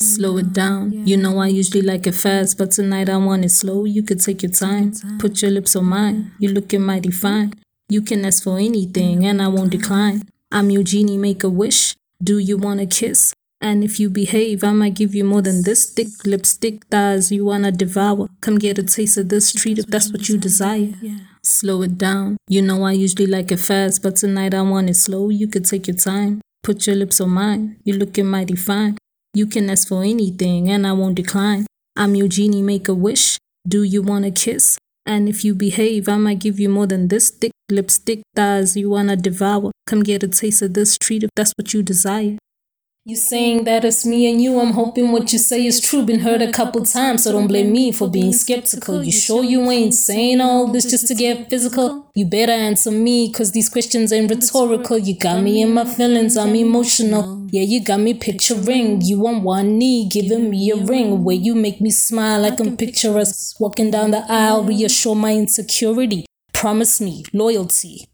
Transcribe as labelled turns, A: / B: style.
A: Slow it down. You know I usually like it fast, but tonight I want it slow. You could take your time. Put your lips on mine. You looking mighty fine. You can ask for anything and I won't decline. I'm your genie, make a wish. Do you wanna kiss? And if you behave, I might give you more than this. Thick lipstick thighs you wanna devour. Come get a taste of this treat if that's what you desire. Slow it down. You know I usually like it fast, but tonight I want it slow. You could take your time. Put your lips on mine. You looking mighty fine. You can ask for anything and I won't decline. I'm your genie, make a wish. Do you wanna kiss? And if you behave, I might give you more than this. Thick lipstick thighs you wanna devour. Come get a taste of this treat if that's what you desire. You saying that it's me and you, I'm hoping what you say is true. Been heard a couple times, so don't blame me for being skeptical. You sure you ain't saying all this just to get physical? You better answer me, cause these questions ain't rhetorical. You got me in my feelings, I'm emotional. Yeah, you got me picturing you on one knee, giving me a ring. Where you make me smile, I can picture us walking down the aisle, reassure my insecurity. Promise me loyalty,